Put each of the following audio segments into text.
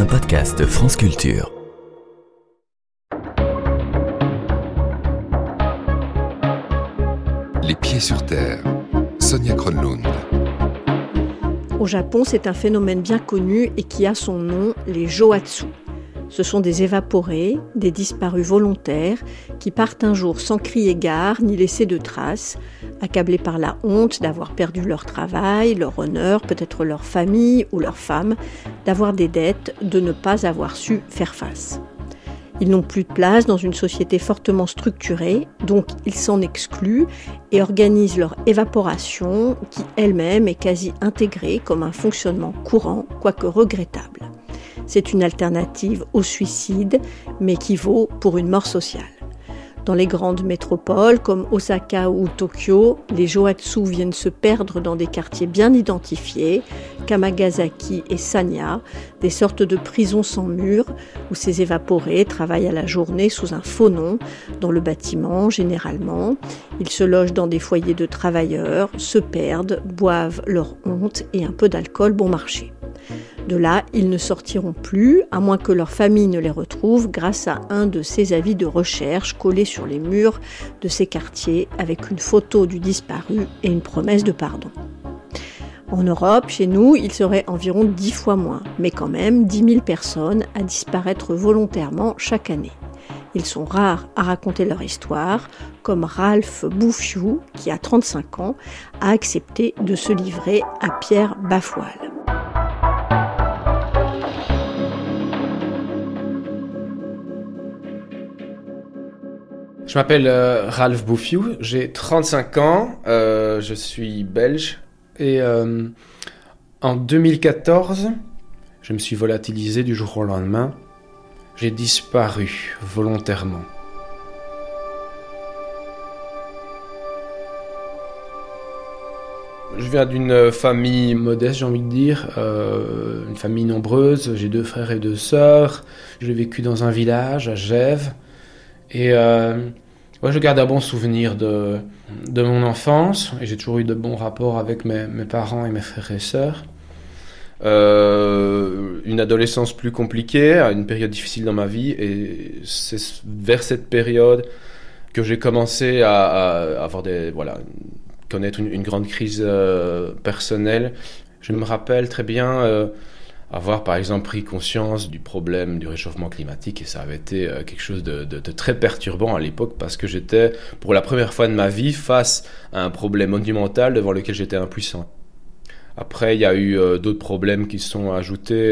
un podcast France Culture. Les pieds sur terre, Sonia Kronlund. Au Japon, c'est un phénomène bien connu et qui a son nom, les Johatsu. Ce sont des évaporés, des disparus volontaires, qui partent un jour sans crier gare ni laisser de traces, accablés par la honte d'avoir perdu leur travail, leur honneur, peut-être leur famille ou leur femme, d'avoir des dettes, de ne pas avoir su faire face. Ils n'ont plus de place dans une société fortement structurée, donc ils s'en excluent et organisent leur évaporation qui elle-même est quasi intégrée comme un fonctionnement courant, quoique regrettable. C'est une alternative au suicide, mais qui vaut pour une mort sociale. Dans les grandes métropoles comme Osaka ou Tokyo, les Johatsu viennent se perdre dans des quartiers bien identifiés, Kamagasaki et Sanya, des sortes de prisons sans murs où ces évaporés travaillent à la journée sous un faux nom, dans le bâtiment généralement. Ils se logent dans des foyers de travailleurs, se perdent, boivent leur honte et un peu d'alcool bon marché. De là, ils ne sortiront plus, à moins que leur famille ne les retrouve grâce à un de ces avis de recherche collés sur les murs de ces quartiers avec une photo du disparu et une promesse de pardon. En Europe, chez nous, il serait environ 10 fois moins, mais quand même 10 000 personnes à disparaître volontairement chaque année. Ils sont rares à raconter leur histoire, comme Ralph Bouffiou, qui a 35 ans, a accepté de se livrer à Pierre Bafoil. Je m'appelle Ralph Bouffiou, j'ai 35 ans, je suis belge et en 2014, je me suis volatilisé du jour au lendemain. J'ai disparu volontairement. Je viens d'une famille modeste, j'ai envie de dire, une famille nombreuse, j'ai 2 frères et 2 sœurs. J'ai vécu dans un village à Gèves. Et je garde un bon souvenir de mon enfance et j'ai toujours eu de bons rapports avec mes parents et mes frères et sœurs. Une adolescence plus compliquée, une période difficile dans ma vie et c'est vers cette période que j'ai commencé à avoir connaître une grande crise personnelle. Je me rappelle très bien avoir par exemple pris conscience du problème du réchauffement climatique et ça avait été quelque chose de très perturbant à l'époque parce que j'étais pour la première fois de ma vie face à un problème monumental devant lequel j'étais impuissant. Après il y a eu d'autres problèmes qui se sont ajoutés,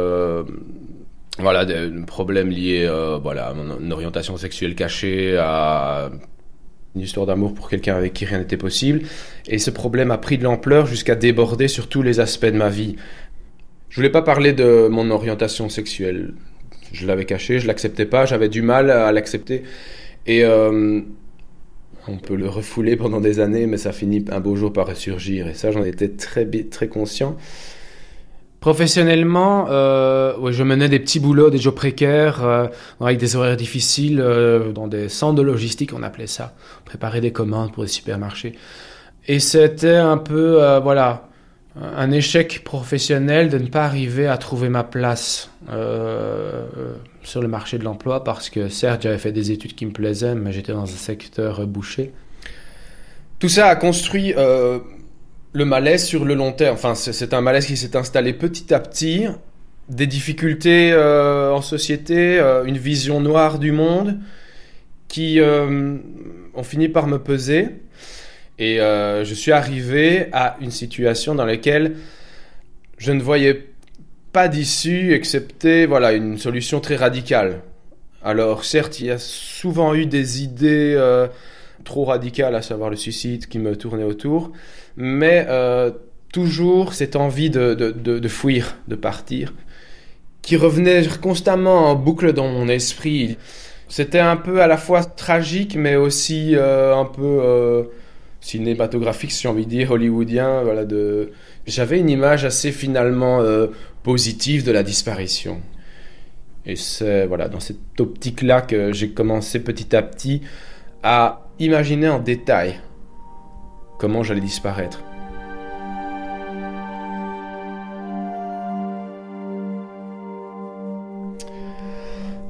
des problèmes liés à mon orientation sexuelle cachée, à une histoire d'amour pour quelqu'un avec qui rien n'était possible et ce problème a pris de l'ampleur jusqu'à déborder sur tous les aspects de ma vie. Je voulais pas parler de mon orientation sexuelle. Je l'avais cachée, je l'acceptais pas, j'avais du mal à l'accepter. Et on peut le refouler pendant des années, mais ça finit un beau jour par ressurgir. Et ça, j'en étais très conscient. Professionnellement, je menais des petits boulots, des jobs précaires, avec des horaires difficiles, dans des centres de logistique, on appelait ça. Préparer des commandes pour des supermarchés. Et c'était un peu, un échec professionnel de ne pas arriver à trouver ma place sur le marché de l'emploi parce que certes j'avais fait des études qui me plaisaient mais j'étais dans un secteur bouché. Tout ça a construit le malaise sur le long terme. Enfin c'est un malaise qui s'est installé petit à petit, des difficultés en société, une vision noire du monde qui ont fini par me peser. Et je suis arrivé à une situation dans laquelle je ne voyais pas d'issue excepté une solution très radicale. Alors certes, il y a souvent eu des idées trop radicales, à savoir le suicide, qui me tournaient autour, mais toujours cette envie de fuir, de partir, qui revenait constamment en boucle dans mon esprit. C'était un peu à la fois tragique, mais aussi un peu cinématographique, si j'ai envie de dire, hollywoodien. J'avais une image assez finalement positive de la disparition. Et c'est dans cette optique-là que j'ai commencé petit à petit à imaginer en détail comment j'allais disparaître.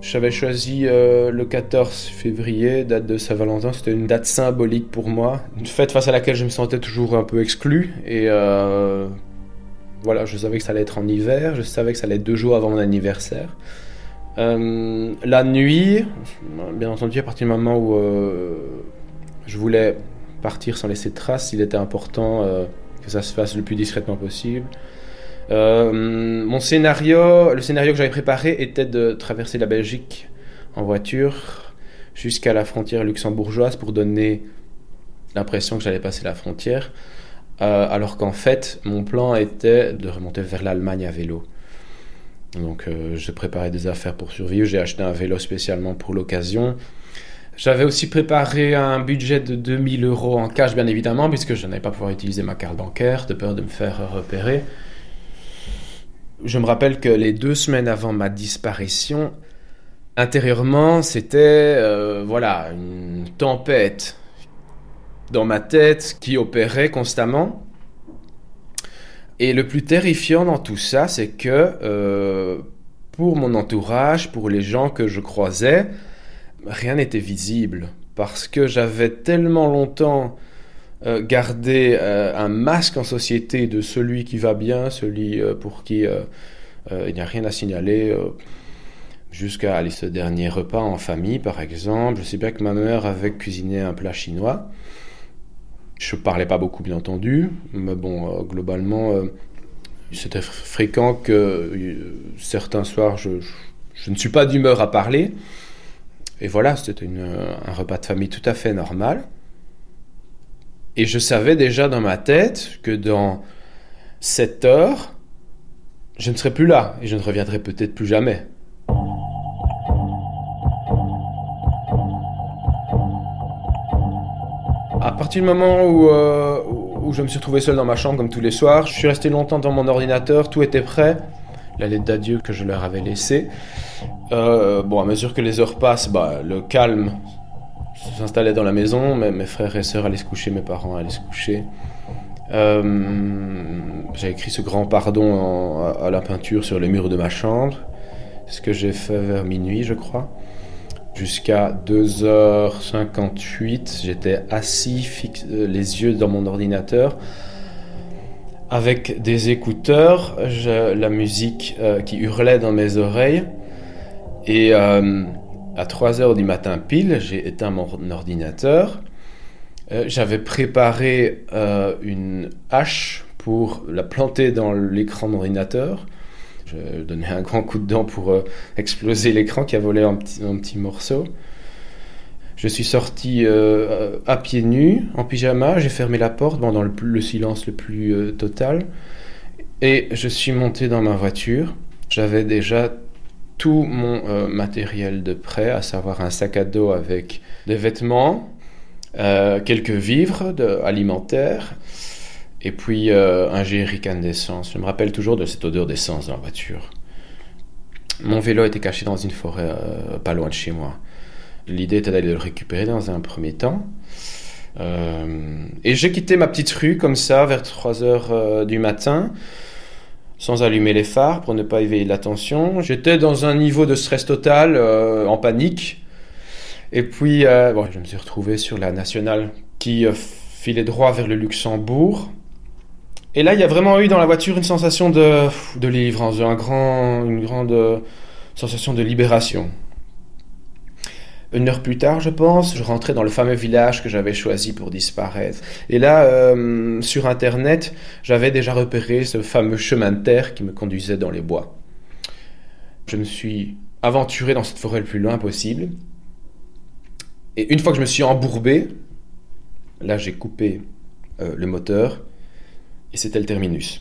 J'avais choisi le 14 février, date de Saint-Valentin. C'était une date symbolique pour moi. Une fête face à laquelle je me sentais toujours un peu exclu. Et voilà, je savais que ça allait être en hiver. Je savais que ça allait être 2 jours avant mon anniversaire. La nuit, bien entendu, à partir du moment où je voulais partir sans laisser de traces, il était important que ça se fasse le plus discrètement possible. Le scénario que j'avais préparé était de traverser la Belgique en voiture jusqu'à la frontière luxembourgeoise pour donner l'impression que j'allais passer la frontière, alors qu'en fait mon plan était de remonter vers l'Allemagne à vélo. Donc je préparais des affaires pour survivre, j'ai acheté un vélo spécialement pour l'occasion. J'avais aussi préparé un budget de 2000 € en cash, bien évidemment, puisque je n'allais pas pouvoir utiliser ma carte bancaire de peur de me faire repérer. Je me rappelle que les 2 semaines avant ma disparition, intérieurement, c'était une tempête dans ma tête qui opérait constamment. Et le plus terrifiant dans tout ça, c'est que pour mon entourage, pour les gens que je croisais, rien n'était visible. Parce que j'avais tellement longtemps garder un masque en société de celui qui va bien, celui pour qui il n'y a rien à signaler, jusqu'à aller ce dernier repas en famille, par exemple. Je sais bien que ma mère avait cuisiné un plat chinois. Je parlais pas beaucoup, bien entendu, mais bon, globalement, c'était fréquent que certains soirs, je ne suis pas d'humeur à parler. Et voilà, c'était un repas de famille tout à fait normal. Et je savais déjà dans ma tête que dans 7 heures, je ne serai plus là et je ne reviendrai peut-être plus jamais. À partir du moment où je me suis retrouvé seul dans ma chambre comme tous les soirs, je suis resté longtemps dans mon ordinateur, tout était prêt, la lettre d'adieu que je leur avais laissée. À mesure que les heures passent, le calme s'installait dans la maison, mes frères et sœurs allaient se coucher, mes parents allaient se coucher. J'ai écrit ce grand pardon à la peinture sur les murs de ma chambre, ce que j'ai fait vers minuit, je crois. Jusqu'à 2h58, j'étais assis, les yeux dans mon ordinateur, avec des écouteurs, la musique qui hurlait dans mes oreilles. Et à 3h du matin pile, j'ai éteint mon ordinateur. J'avais préparé une hache pour la planter dans l'écran de l'ordinateur. Je donnais un grand coup de dent pour exploser l'écran qui a volé un petit morceau. Je suis sorti à pieds nus, en pyjama. J'ai fermé la porte dans le silence le plus total. Et je suis monté dans ma voiture. J'avais déjà tout mon matériel de prêt, à savoir un sac à dos avec des vêtements, quelques vivres alimentaires, et puis un jerrycan d'essence. Je me rappelle toujours de cette odeur d'essence dans la voiture. Mon vélo était caché dans une forêt pas loin de chez moi. L'idée était d'aller le récupérer dans un premier temps. Et j'ai quitté ma petite rue comme ça vers 3h du matin, sans allumer les phares pour ne pas éveiller l'attention. J'étais dans un niveau de stress total, en panique. Et puis, je me suis retrouvé sur la nationale qui filait droit vers le Luxembourg. Et là, il y a vraiment eu dans la voiture une sensation de délivrance, une grande sensation de libération. 1 heure plus tard, je pense, je rentrais dans le fameux village que j'avais choisi pour disparaître. Et là, sur Internet, j'avais déjà repéré ce fameux chemin de terre qui me conduisait dans les bois. Je me suis aventuré dans cette forêt le plus loin possible. Et une fois que je me suis embourbé, là, j'ai coupé le moteur et c'était le terminus.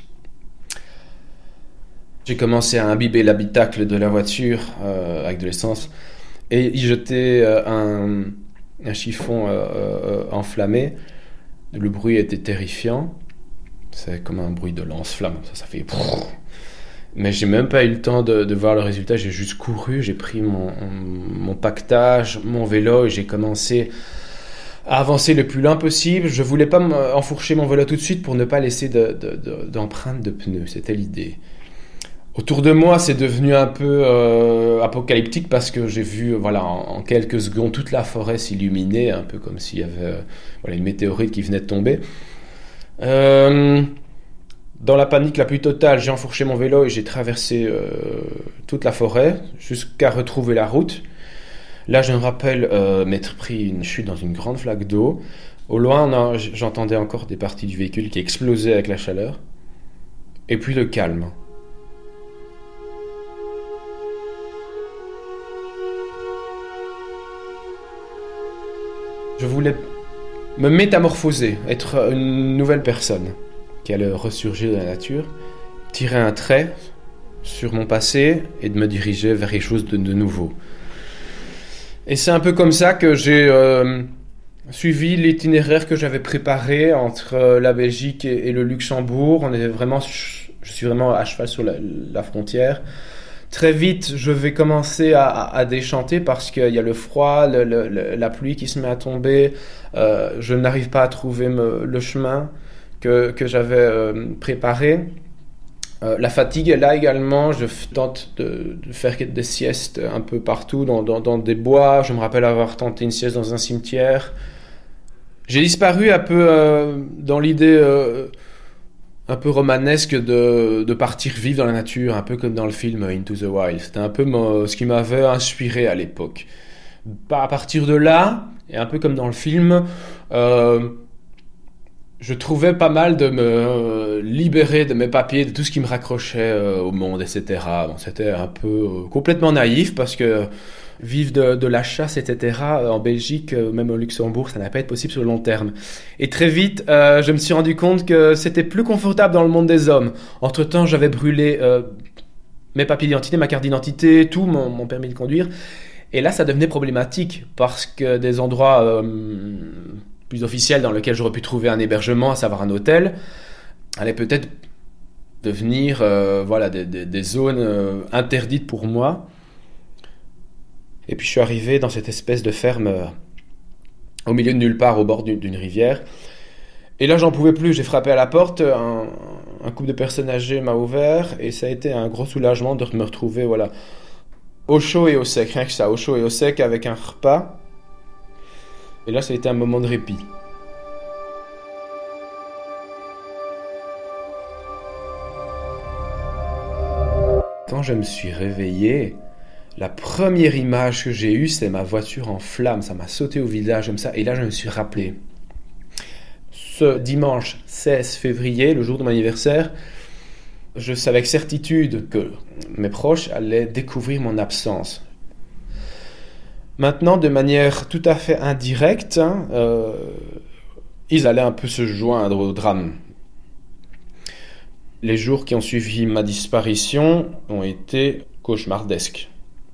J'ai commencé à imbiber l'habitacle de la voiture avec de l'essence et y jeter un chiffon enflammé. Le bruit était terrifiant. C'est comme un bruit de lance-flamme. Ça fait... Mais j'ai même pas eu le temps de voir le résultat. J'ai juste couru, j'ai pris mon paquetage, mon vélo et j'ai commencé à avancer le plus loin possible. Je voulais pas enfourcher mon vélo tout de suite pour ne pas laisser d'empreintes de pneus. C'était l'idée. Autour de moi, c'est devenu un peu apocalyptique parce que j'ai vu en quelques secondes toute la forêt s'illuminer, un peu comme s'il y avait une météorite qui venait de tomber. Dans la panique la plus totale, j'ai enfourché mon vélo et j'ai traversé toute la forêt jusqu'à retrouver la route. Là, je me rappelle m'être pris une chute dans une grande flaque d'eau. Au loin, j'entendais encore des parties du véhicule qui explosaient avec la chaleur. Et puis le calme. Je voulais me métamorphoser, être une nouvelle personne qui allait ressurgir de la nature, tirer un trait sur mon passé et de me diriger vers quelque chose de nouveau. Et c'est un peu comme ça que j'ai suivi l'itinéraire que j'avais préparé entre la Belgique et le Luxembourg. Je suis vraiment à cheval sur la frontière. Très vite, je vais commencer à déchanter parce qu'il y a le froid, la pluie qui se met à tomber. Je n'arrive pas à trouver le chemin que j'avais préparé. La fatigue est là également. Je tente de faire des siestes un peu partout dans des bois. Je me rappelle avoir tenté une sieste dans un cimetière. J'ai disparu un peu dans l'idée un peu romanesque de partir vivre dans la nature, un peu comme dans le film Into the Wild. C'était un peu ce qui m'avait inspiré à l'époque. À partir de là, et un peu comme dans le film, je trouvais pas mal de me libérer de mes papiers, de tout ce qui me raccrochait au monde, etc. Bon, c'était un peu complètement naïf parce que vivre de la chasse, etc. En Belgique, même au Luxembourg, ça n'a pas été possible sur le long terme. Et très vite, je me suis rendu compte que c'était plus confortable dans le monde des hommes. Entre-temps, j'avais brûlé mes papiers d'identité, ma carte d'identité, tout, mon permis de conduire. Et là, ça devenait problématique parce que des endroits plus officiels dans lesquels j'aurais pu trouver un hébergement, à savoir un hôtel, allaient peut-être devenir des zones interdites pour moi. Et puis je suis arrivé dans cette espèce de ferme au milieu de nulle part, au bord d'une rivière. Et là, j'en pouvais plus. J'ai frappé à la porte. Un couple de personnes âgées m'a ouvert. Et ça a été un gros soulagement de me retrouver au chaud et au sec. Rien que ça, au chaud et au sec avec un repas. Et là, ça a été un moment de répit. Quand je me suis réveillé, la première image que j'ai eue, c'est ma voiture en flammes. Ça m'a sauté au visage comme ça. Et là, je me suis rappelé. Ce dimanche 16 février, le jour de mon anniversaire, je savais avec certitude que mes proches allaient découvrir mon absence. Maintenant, de manière tout à fait indirecte, ils allaient un peu se joindre au drame. Les jours qui ont suivi ma disparition ont été cauchemardesques.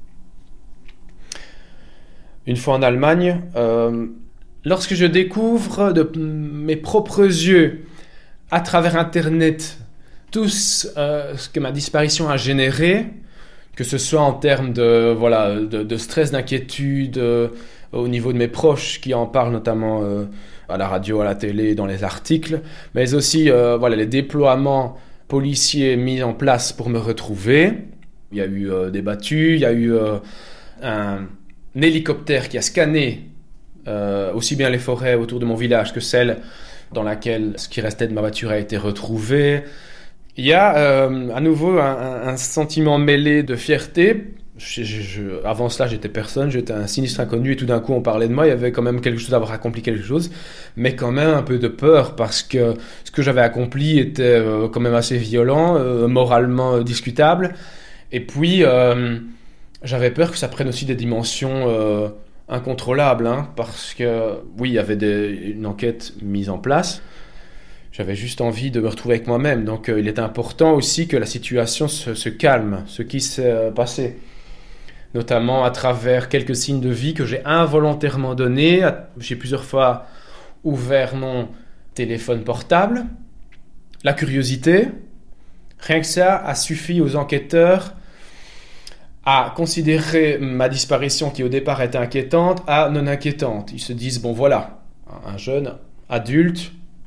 Une fois en Allemagne, lorsque je découvre de mes propres yeux, à travers Internet, tout ce que ma disparition a généré, que ce soit en termes de stress, d'inquiétude, au niveau de mes proches qui en parlent notamment à la radio, à la télé, dans les articles, mais aussi les déploiements policiers mis en place pour me retrouver. Il y a eu des battues, il y a eu un hélicoptère qui a scanné aussi bien les forêts autour de mon village que celle dans laquelle ce qui restait de ma voiture a été retrouvé. Il y a à nouveau un sentiment mêlé de fierté. Avant cela, j'étais personne, j'étais un sinistre inconnu et tout d'un coup on parlait de moi. Il y avait quand même quelque chose d'avoir accompli quelque chose, mais quand même un peu de peur parce que ce que j'avais accompli était quand même assez violent, moralement discutable. Et puis j'avais peur que ça prenne aussi des dimensions incontrôlables, parce que oui, il y avait une enquête mise en place. J'avais juste envie de me retrouver avec moi-même. Donc il est important aussi que la situation se calme, ce qui s'est passé. Notamment à travers quelques signes de vie que j'ai involontairement donnés. J'ai plusieurs fois ouvert mon téléphone portable. La curiosité, rien que ça a suffi aux enquêteurs à considérer ma disparition qui au départ était inquiétante à non inquiétante. Ils se disent, bon voilà, un jeune adulte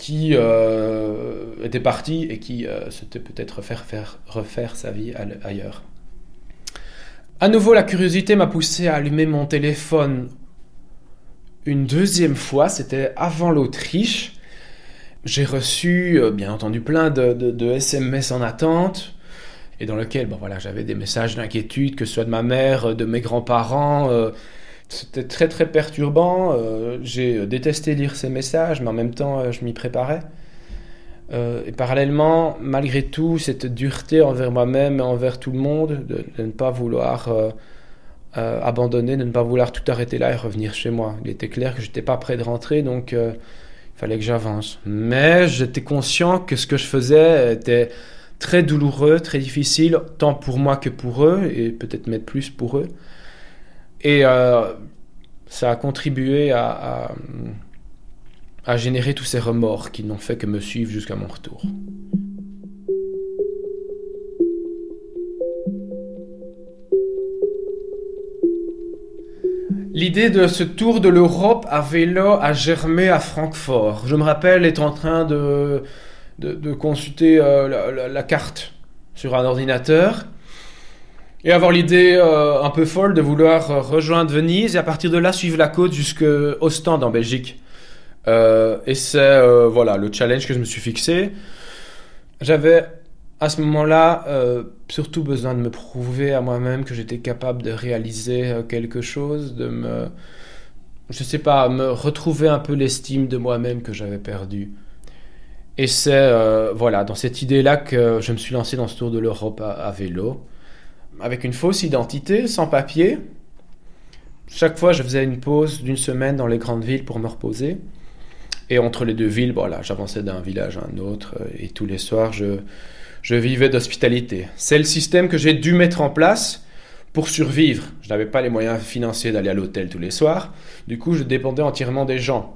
qui était parti et qui souhaitait peut-être refaire sa vie ailleurs. À nouveau, la curiosité m'a poussé à allumer mon téléphone une deuxième fois, c'était avant l'Autriche. J'ai reçu, bien entendu, plein de SMS en attente, et dans lequel j'avais des messages d'inquiétude, que ce soit de ma mère, de mes grands-parents. C'était très très perturbant. J'ai détesté lire ces messages, mais en même temps, je m'y préparais. Et parallèlement, malgré tout, cette dureté envers moi-même et envers tout le monde, de ne pas vouloir abandonner, de ne pas vouloir tout arrêter là et revenir chez moi. Il était clair que je n'étais pas prêt de rentrer, donc il fallait que j'avance. Mais j'étais conscient que ce que je faisais était très douloureux, très difficile, tant pour moi que pour eux, et peut-être même plus pour eux. Et ça a contribué à générer tous ces remords qui n'ont fait que me suivre jusqu'à mon retour. L'idée de ce tour de l'Europe à vélo a germé à Francfort. Je me rappelle être en train de consulter la carte sur un ordinateur et avoir l'idée un peu folle de vouloir rejoindre Venise et à partir de là suivre la côte jusqu'à Ostende en Belgique. Et c'est le challenge que je me suis fixé. J'avais à ce moment-là surtout besoin de me prouver à moi-même que j'étais capable de réaliser quelque chose, de me retrouver un peu l'estime de moi-même que j'avais perdue. Et c'est dans cette idée-là que je me suis lancé dans ce tour de l'Europe à vélo, avec une fausse identité, sans papier. Chaque fois, je faisais une pause d'une semaine dans les grandes villes pour me reposer. Et entre les deux villes, j'avançais d'un village à un autre. Et tous les soirs, je vivais d'hospitalité. C'est le système que j'ai dû mettre en place pour survivre. Je n'avais pas les moyens financiers d'aller à l'hôtel tous les soirs. Du coup, je dépendais entièrement des gens.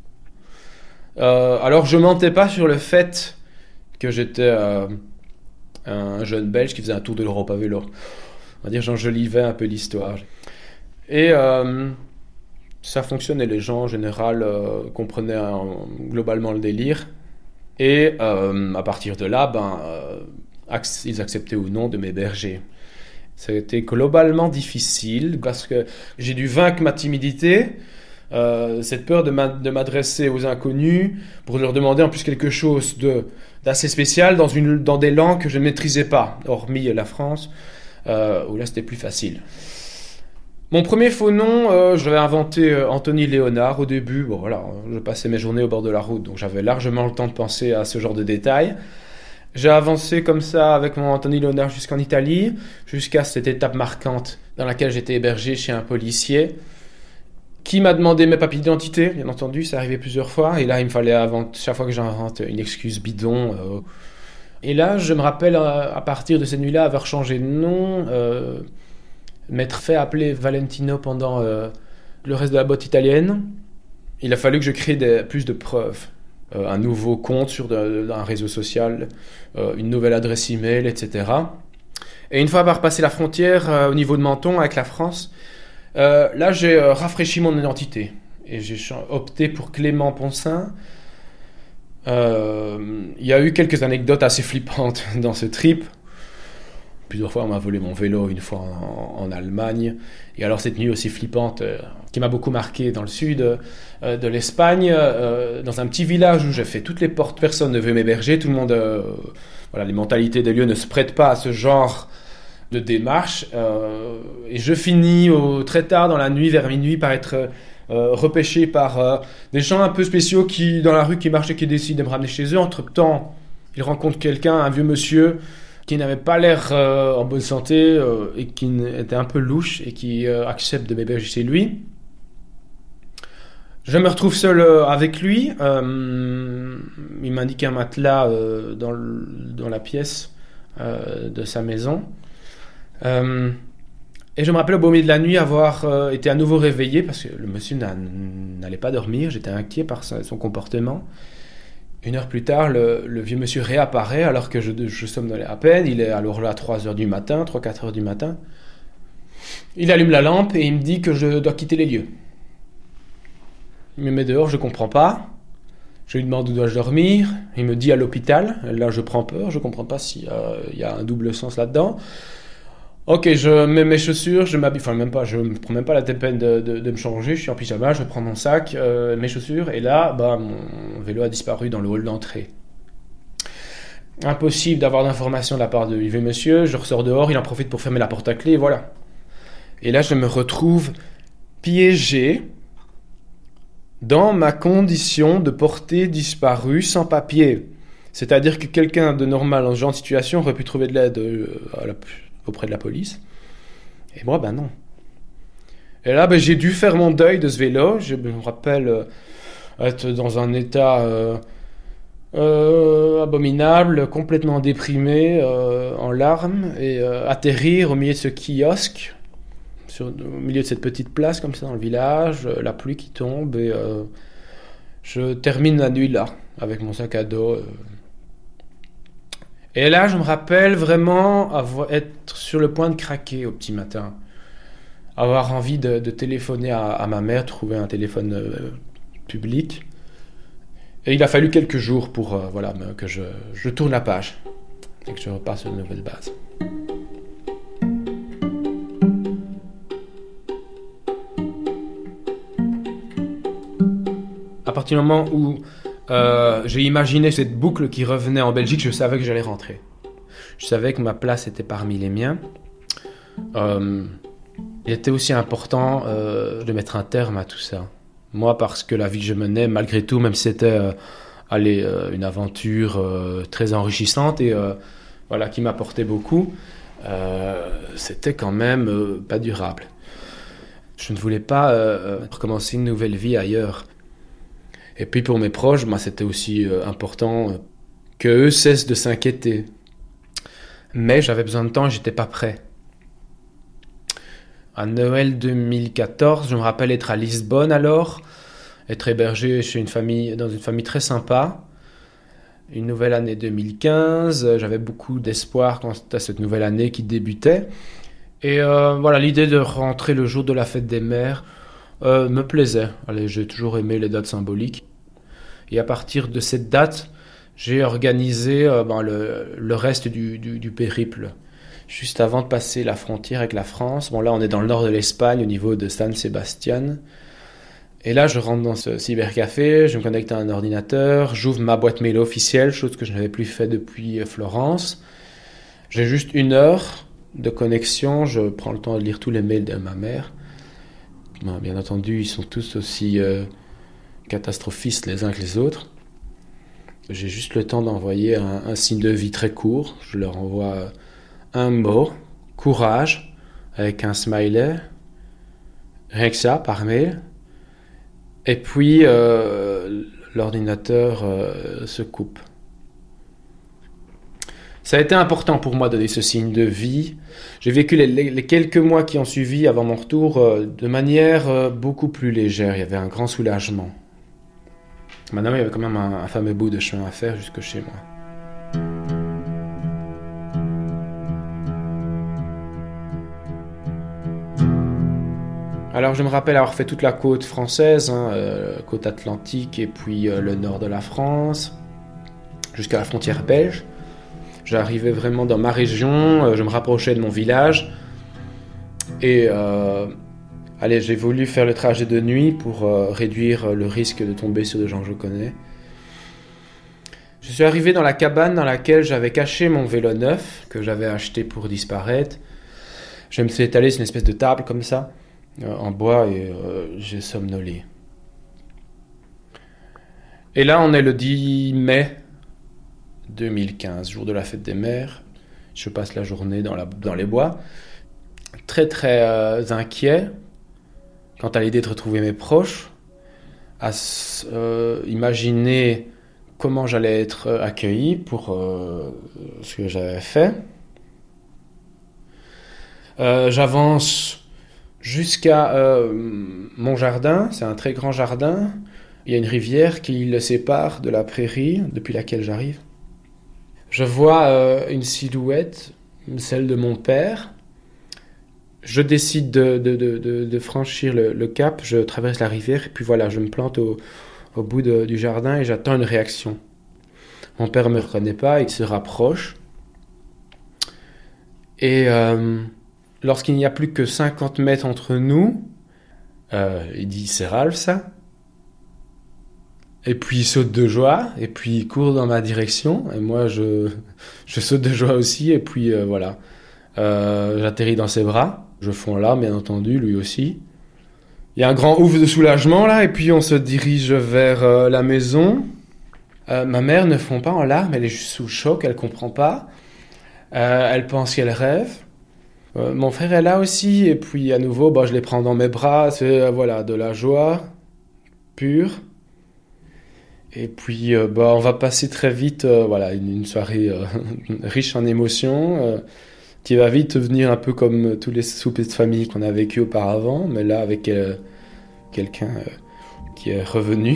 Alors, je mentais pas sur le fait que j'étais un jeune Belge qui faisait un tour de l'Europe à vélo. On va dire, j'enjolivais un peu l'histoire. Et ça fonctionnait. Les gens, en général, comprenaient globalement le délire. Et à partir de là, ils acceptaient ou non de m'héberger. Ça a été globalement difficile parce que j'ai dû vaincre ma timidité, cette peur de m'adresser aux inconnus pour leur demander en plus quelque chose d'assez spécial dans des langues que je ne maîtrisais pas, hormis la France, où là c'était plus facile. Mon premier faux nom, je l'avais inventé Anthony Léonard au début. Je passais mes journées au bord de la route, donc j'avais largement le temps de penser à ce genre de détails. J'ai avancé comme ça avec mon Anthony Léonard jusqu'en Italie, jusqu'à cette étape marquante dans laquelle j'étais hébergé chez un policier qui m'a demandé mes papiers d'identité, bien entendu, ça arrivait plusieurs fois. Et là, il me fallait chaque fois que j'invente une excuse bidon. Et là, je me rappelle à partir de cette nuit-là avoir changé de nom, m'être fait appeler Valentino pendant le reste de la botte italienne. Il a fallu que je crée plus de preuves. Un nouveau compte sur un réseau social, une nouvelle adresse email, etc. Et une fois avoir passé la frontière au niveau de Menton avec la France, là j'ai rafraîchi mon identité. Et j'ai opté pour Clément Poncin. Il y a eu quelques anecdotes assez flippantes dans ce trip. Plusieurs fois, on m'a volé mon vélo, une fois en Allemagne. Et alors, cette nuit aussi flippante, qui m'a beaucoup marqué dans le sud de l'Espagne, dans un petit village où j'ai fait toutes les portes, personne ne veut m'héberger, tout le monde... les mentalités des lieux ne se prêtent pas à ce genre de démarche. Et je finis très tard dans la nuit, vers minuit, par être repêché par des gens un peu spéciaux dans la rue qui marchaient, qui décident de me ramener chez eux. Entre-temps, ils rencontrent quelqu'un, un vieux monsieur, qui n'avait pas l'air en bonne santé et qui était un peu louche et qui accepte de m'héberger chez lui. Je me retrouve seul avec lui. Il m'indique un matelas dans la pièce de sa maison. Et je me rappelle au beau milieu de la nuit avoir été à nouveau réveillé parce que le monsieur n'allait pas dormir. J'étais inquiet par son comportement. 1 heure plus tard, le vieux monsieur réapparaît alors que je somnolais à peine. Il est alors là à 3h du matin, 3-4 heures du matin. Il allume la lampe et il me dit que je dois quitter les lieux. Il me met dehors, je ne comprends pas. Je lui demande où dois-je dormir. Il me dit à l'hôpital. Là, je prends peur. Je ne comprends pas s'il y a un double sens là-dedans. Ok, je mets mes chaussures, je m'habille. Enfin, même pas, je ne prends même pas la peine de me changer. Je suis en pyjama, je prends mon sac, mes chaussures. Et là, mon vélo a disparu dans le hall d'entrée. Impossible d'avoir d'informations de la part de lui. Monsieur, je ressors dehors, il en profite pour fermer la porte à clé, et voilà. Et là, je me retrouve piégé dans ma condition de portée disparue sans papier. C'est-à-dire que quelqu'un de normal dans ce genre de situation aurait pu trouver de l'aide auprès de la police. Et moi, non. Et là, j'ai dû faire mon deuil de ce vélo. Je me rappelle être dans un état abominable, complètement déprimé, en larmes, et atterrir au milieu de ce kiosque, au milieu de cette petite place comme ça dans le village, la pluie qui tombe, et je termine la nuit là, avec mon sac à dos. Et là, je me rappelle vraiment être sur le point de craquer au petit matin, avoir envie de téléphoner à ma mère, trouver un téléphone public. Et il a fallu quelques jours pour que je tourne la page et que je repasse sur de nouvelles bases. À partir du moment où j'ai imaginé cette boucle qui revenait en Belgique, je savais que j'allais rentrer. Je savais que ma place était parmi les miens. Il était aussi important de mettre un terme à tout ça. Moi, parce que la vie que je menais, malgré tout, même si c'était une aventure très enrichissante et qui m'apportait beaucoup, c'était quand même pas durable. Je ne voulais pas recommencer une nouvelle vie ailleurs. Et puis pour mes proches, c'était aussi important qu'eux cessent de s'inquiéter. Mais j'avais besoin de temps et j'étais pas prêt. À Noël 2014, je me rappelle être à Lisbonne alors, être hébergé dans une famille très sympa. Une nouvelle année 2015, j'avais beaucoup d'espoir quant à cette nouvelle année qui débutait. Et l'idée de rentrer le jour de la fête des mères me plaisait. J'ai toujours aimé les dates symboliques. Et à partir de cette date, j'ai organisé le reste du périple. Juste avant de passer la frontière avec la France. Là, on est dans le nord de l'Espagne, au niveau de San Sebastián. Et là, je rentre dans ce cybercafé, je me connecte à un ordinateur, j'ouvre ma boîte mail officielle, chose que je n'avais plus fait depuis Florence. J'ai juste 1 heure de connexion, je prends le temps de lire tous les mails de ma mère. Bien entendu, ils sont tous aussi catastrophistes les uns que les autres. J'ai juste le temps d'envoyer un signe de vie très court. Je leur envoie un mot, courage, avec un smiley, rien que ça, par mail. Et puis, l'ordinateur se coupe. Ça a été important pour moi de donner ce signe de vie. J'ai vécu les quelques mois qui ont suivi avant mon retour de manière beaucoup plus légère. Il y avait un grand soulagement. Maintenant, il y avait quand même un fameux bout de chemin à faire jusque chez moi. Alors, je me rappelle avoir fait toute la côte française, côte atlantique et puis le nord de la France, jusqu'à la frontière belge. J'arrivais vraiment dans ma région, je me rapprochais de mon village. Et j'ai voulu faire le trajet de nuit pour réduire le risque de tomber sur des gens que je connais. Je suis arrivé dans la cabane dans laquelle j'avais caché mon vélo neuf, que j'avais acheté pour disparaître. Je me suis étalé sur une espèce de table comme ça, en bois, et j'ai somnolé. Et là, on est le 10 mai 2015, jour de la fête des mères. Je passe la journée dans les bois, très très inquiet quant à l'idée de retrouver mes proches, à imaginer comment j'allais être accueilli pour ce que j'avais fait. J'avance jusqu'à mon jardin, c'est un très grand jardin. Il y a une rivière qui le sépare de la prairie depuis laquelle j'arrive. Je vois une silhouette, celle de mon père. Je décide de franchir le cap, je traverse la rivière et puis voilà, je me plante au bout du jardin et j'attends une réaction. Mon père ne me reconnaît pas, il se rapproche. Et lorsqu'il n'y a plus que 50 mètres entre nous, il dit « C'est Ralph, ça ?» Et puis il saute de joie, et puis il court dans ma direction, et moi je saute de joie aussi, et puis voilà. J'atterris dans ses bras, je fonds là, bien entendu, lui aussi. Il y a un grand ouf de soulagement là, et puis on se dirige vers la maison. Ma mère ne fond pas en larmes, elle est juste sous le choc, elle comprend pas. Elle pense qu'elle rêve. Mon frère est là aussi, et puis à nouveau, je les prends dans mes bras, c'est voilà, de la joie pure. Et puis on va passer très vite voilà, une soirée riche en émotions, qui va vite devenir un peu comme tous les soupers de famille qu'on a vécu auparavant, mais là avec quelqu'un qui est revenu.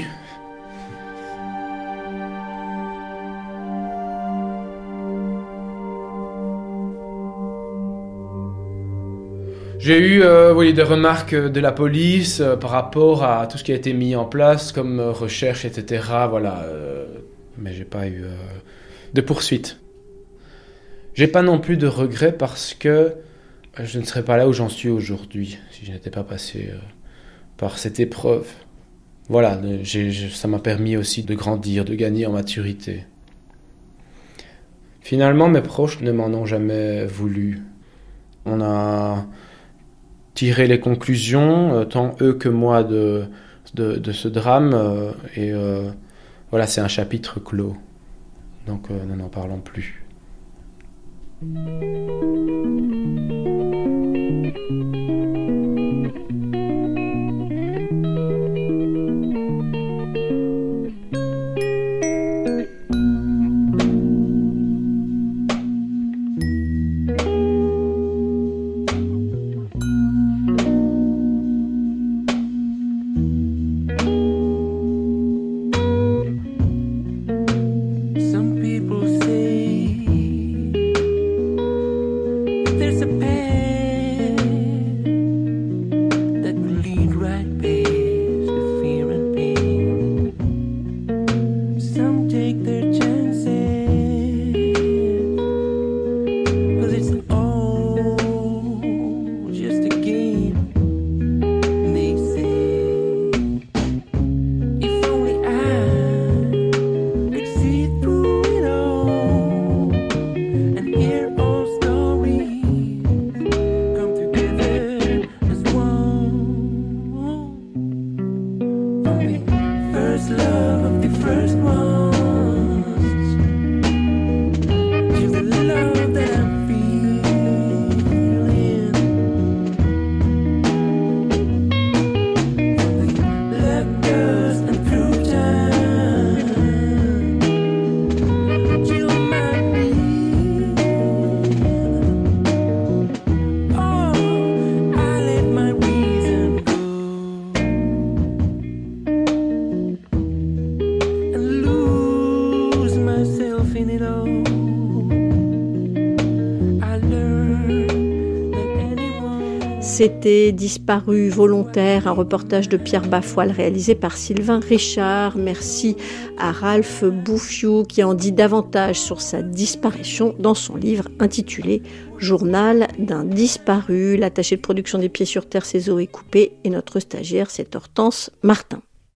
J'ai eu des remarques de la police par rapport à tout ce qui a été mis en place comme recherche, etc. Voilà, mais j'ai pas eu de poursuite. J'ai pas non plus de regrets parce que je ne serais pas là où j'en suis aujourd'hui si je n'étais pas passé par cette épreuve. Voilà, ça m'a permis aussi de grandir, de gagner en maturité. Finalement, mes proches ne m'en ont jamais voulu. On a tiré les conclusions, tant eux que moi, de ce drame. Et voilà, c'est un chapitre clos. Donc, nous n'en parlons plus. C'était Disparu volontaire, un reportage de Pierre Bafoile réalisé par Sylvain Richard. Merci à Ralph Bouffiou qui en dit davantage sur sa disparition dans son livre intitulé Journal d'un disparu. L'attaché de production des Pieds sur Terre, c'est Zoé Coupé, et notre stagiaire, c'est Hortense Martin.